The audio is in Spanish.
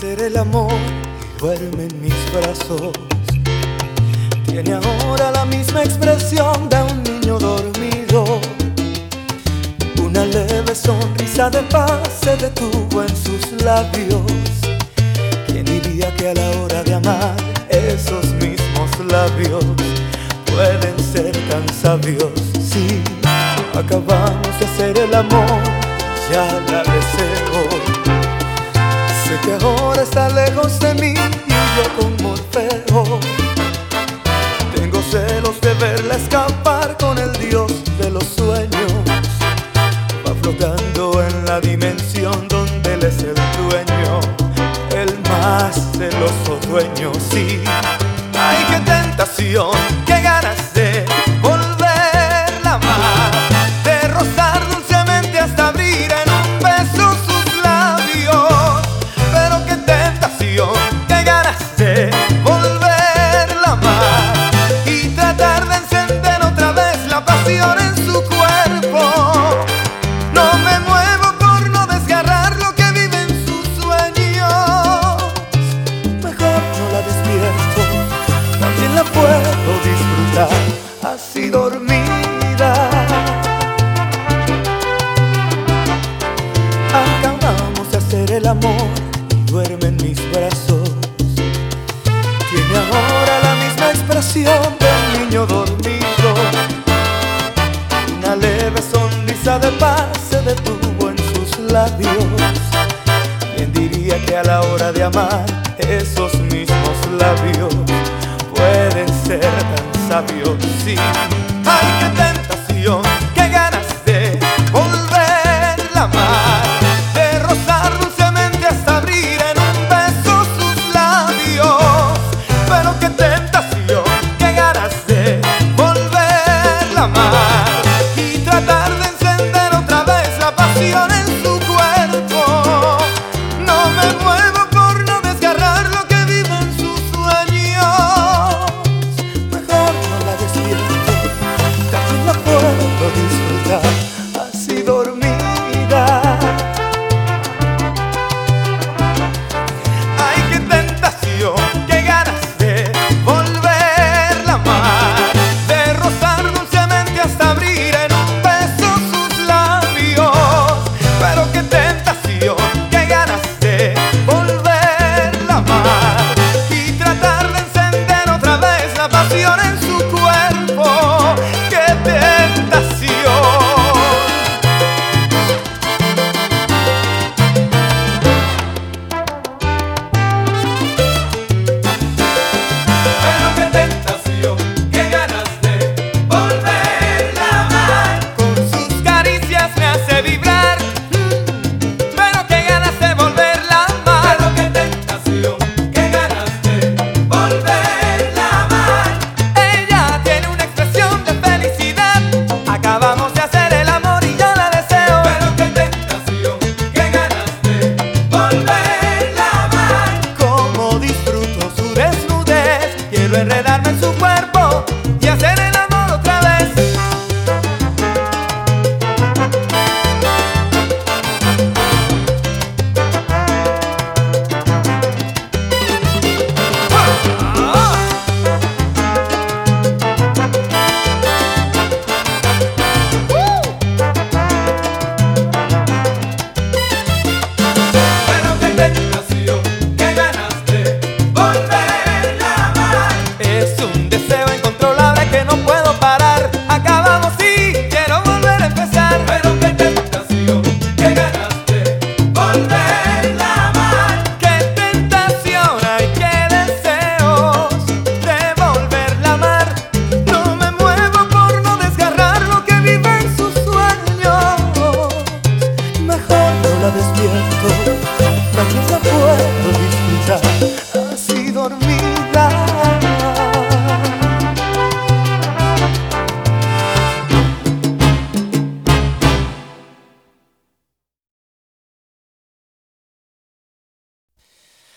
hacer el amor y duerme en mis brazos. Tiene ahora la misma expresión de un niño dormido. Una leve sonrisa de paz se detuvo en sus labios. ¿Quién diría que a la hora de amar esos mismos labios pueden ser tan sabios? Sí, acabamos de hacer el amor, ya la deseo. Sé que ahora está lejos de mí y yo con Morfeo tengo celos de verla escapar con el dios de los sueños. Va flotando en la dimensión donde él es el dueño, el más celoso dueño. Sí, ay, qué tentación, qué ganas de volverla a amar, de rozar dulcemente hasta abrir en un beso sus labios. Pero qué tentación, qué ganas de volverla a amar y tratar de encender otra vez la pasión en su cuerpo. No me muevo por no desgarrar lo que vive en sus sueños. Mejor no la despierto, también la puedo disfrutar así dormida. Acabamos de hacer el amor y duerme en mis brazos. Tiene ahora la misma expresión de un niño dormido. Una leve sonrisa de paz se detuvo en sus labios. ¿Quién diría que a la hora de amar esos mismos labios pueden ser tan sabios? Sí, ay, qué tentación,